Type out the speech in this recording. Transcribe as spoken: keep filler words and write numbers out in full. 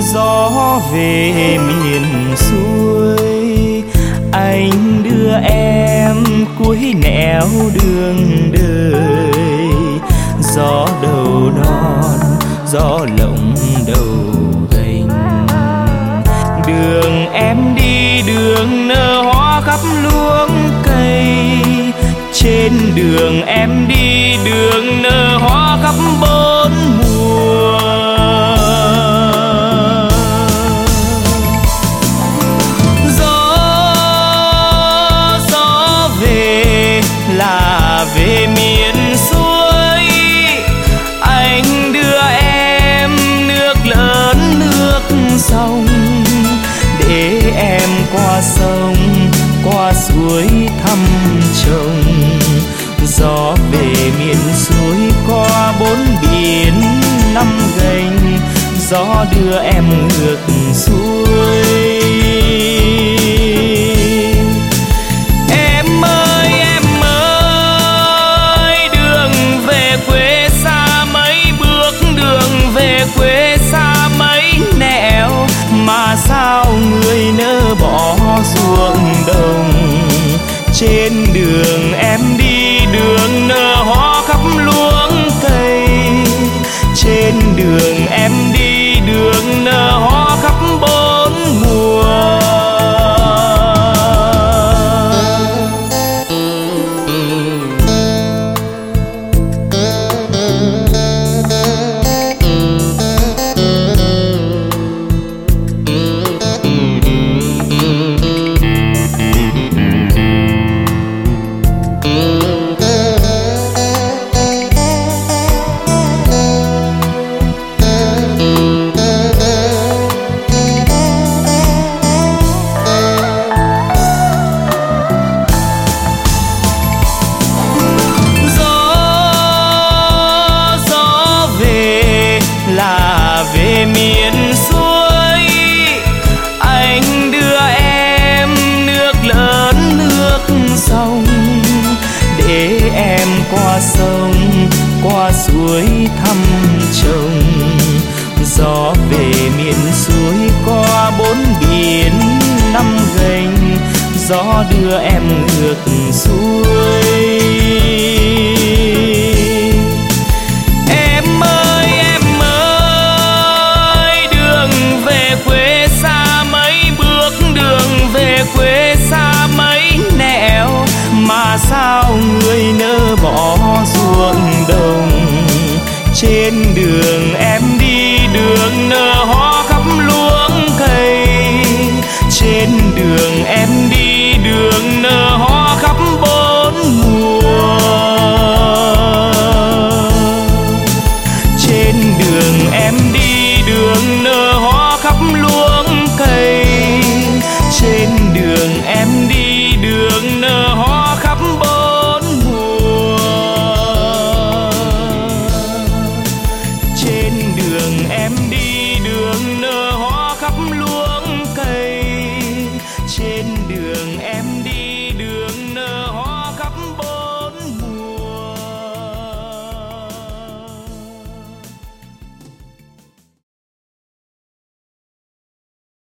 Gió về miền xuôi, anh đưa em cuối nẻo đường đời. Gió đầu non, gió lộng đầu gành. Đường em đi đường nở hoa khắp luống cây. Trên đường em đi đường nở hoa khắp bốn mùa. Là về miền xuôi, anh đưa em nước lớn nước sông, để em qua sông qua suối thăm chồng. Gió về miền xuôi qua bốn biển năm gành, gió đưa em ngược xuôi. Quê xa mấy nẻo mà sao người nỡ bỏ ruộng đồng. Trên đường em đi đường nở hoa khắp luống cây. Trên đường em đi đường nở hoa khắp bốn mùa. Về miền xuôi, anh đưa em nước lớn nước sông, để em qua sông qua suối thăm chồng. Gió về miền xuôi qua bốn biển năm gành, gió đưa em ngược xuôi. Quê xa mấy nẻo mà sao người nỡ bỏ ruộng đồng. Trên đường em đi đường nở hoa khắp luống cây. Trên đường em đi đường nở hoa khắp bốn mùa. Trên đường em đi đường nở hoa khắp luống